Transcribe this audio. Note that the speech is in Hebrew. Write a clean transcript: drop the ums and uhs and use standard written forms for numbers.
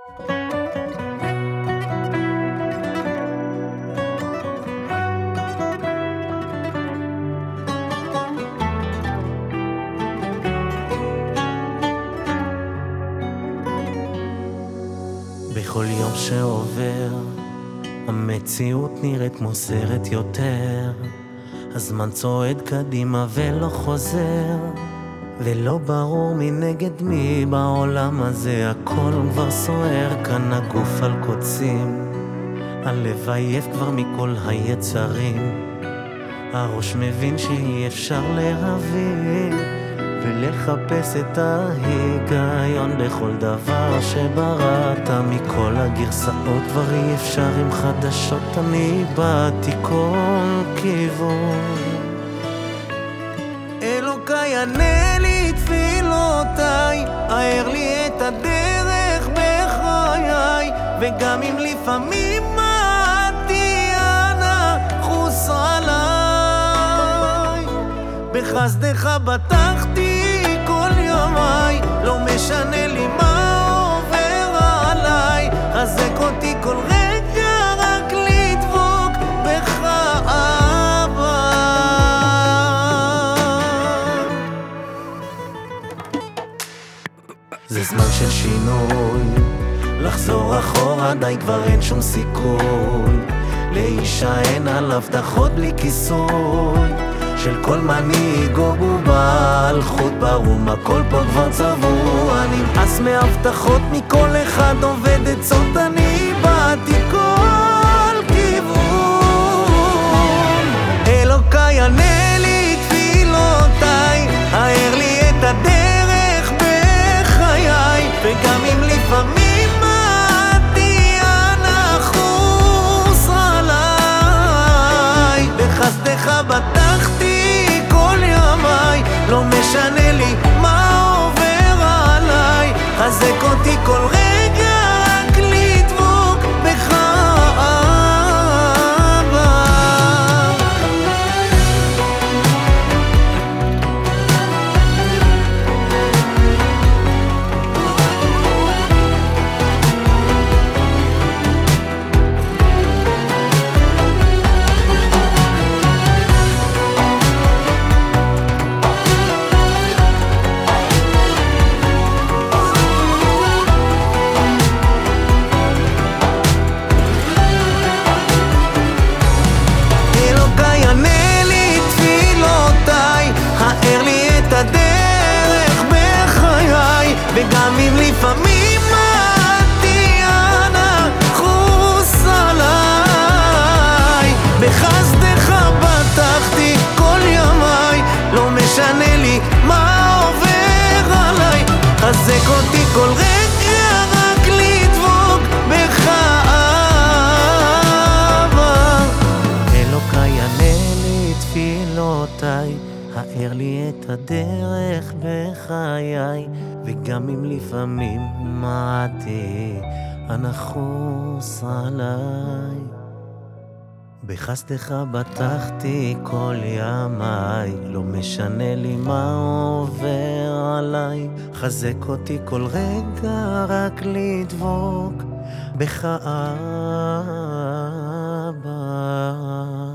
בכל יום שעובר המציאות נראית כמו סרט יותר. הזמן צועד קדימה ולא חוזר, ולא ברור מנגד מי בעולם הזה. הכל כבר סוער, כאן הגוף על קוצים, הלב עייף כבר מכל היצרים. הראש מבין שאי אפשר להבין ולחפש את ההיגיון בכל דבר שבראת. מכל הגרסאות כבר אי אפשר עם חדשות, אני באתי כל כיוון. אלוקיי ענה לי תפילותיי, האר לי את הדרך בחיי, וגם אם לפעמים מעטתי אנא חוס עליי. בחסדך בטחתי כל ימיי, לא משנה לי מה עובר עליי. חזק אותי כל רגע רק לדבוק בך אבא. זה זמן של שינוי, לחזור אחורה די כבר אין שום סיכוי. להישען על הבטחות בלי כיסוי של כל מנהיג או בעל חוט ברום, הכל פה כבר צבוע. נמאס מהבטחות מכל אחד עובד עצות, אני באתי כל כיוון. אלוקיי ענה לי תפילותיי, האר לי את הדרך בחיי, וגם אם לפעמים מעטתי אנא חוס עליי. בחסדך בטחתי כל ימיי, לא משנה לי מה עובר עליי. חזק אותי כל רגע רק לדבוק בך אבא. וגם אם לפעמים מעטתי אנא חוס עליי. בחסדך בטחתי כל ימיי, לא משנה לי מה עובר עליי. חזק אותי כל רגע רק לדבוק בך אבא. אלוקיי ענה לי תפילותיי, האר לי את הדרך בחיי, וגם אם לפעמים מעטתי אנא חוס עליי. בחסדך בטחתי כל ימיי, לא משנה לי מה עובר עליי. חזק אותי כל רגע רק לדבוק בך אבא.